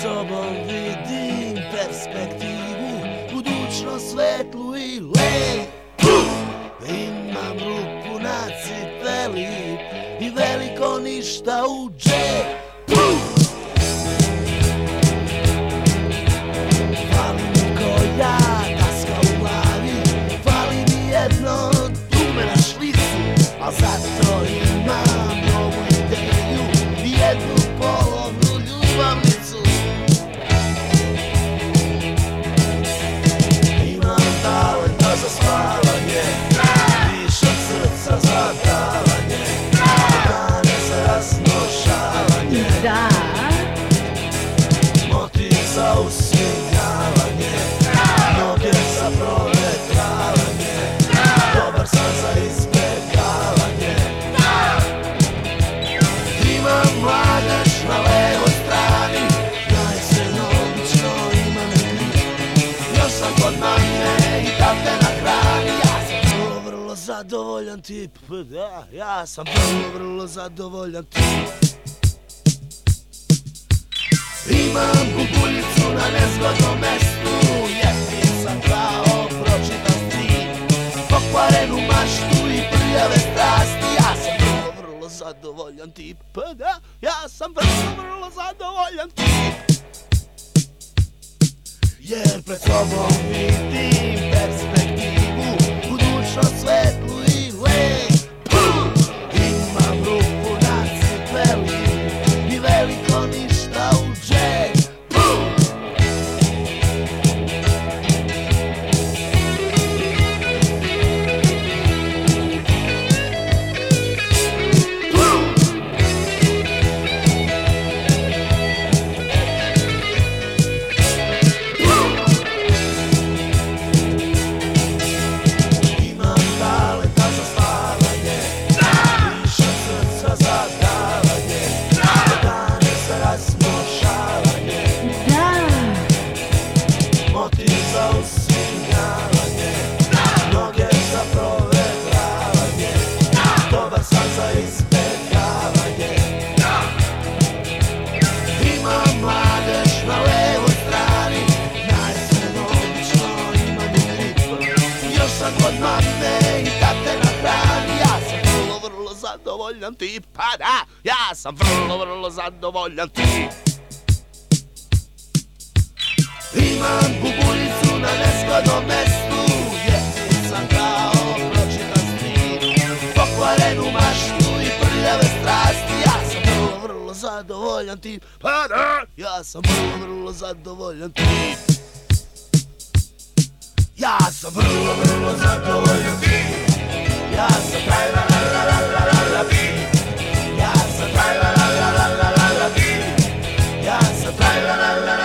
sobom vidim perspektivu, budućnost svetlu i lepu. Imam ruku na cipeli i veliko ništa u džepu. Fali mi koja taska u glavi, fali mi jedno dume na šlicu, a zato imam novu ideju i jednu polovnu ljubavnicu. Imam talenta za spavanje, više od srca za davanje, dane za raznošavanje, motiv za usmijavanje, noge za provetravanje, dobar sam za izbjegavanje. Imam mladež na levoj strani, najsredno obično imam ljudi. Još sam kod mame i tate na hrani, ja sam vrlo zadovoljan tip. Da, ja sam vrlo zadovoljan tip. Imam bubuljicu na nezgodnom mestu, jeftin sam kao pročitan strip, pokvarenu maštu i prljave strasti, ja sam vrlo zadovoljan tip. Da, ja sam vrlo zadovoljan tip. Jer pred sobom vidim perspektivu, budućnost svetlu i lepu. Imam ruku na cipeli i veliko ništa u džepu. Kod mame i tate na hrani, ja sam vrlo zadovoljan tip. Pa da, ja sam vrlo zadovoljan tip. Imam bubuljicu na nezgodnom mestu, jeftin sam kao pročitan strip, pokvarenu maštu i prljave strasti, ja sam vrlo zadovoljan tip. Pa da, ja sam vrlo zadovoljan tip. Ja sam vrlo zadovoljan tip. Ja sam la tip. Ja sam la tip. Ja sam la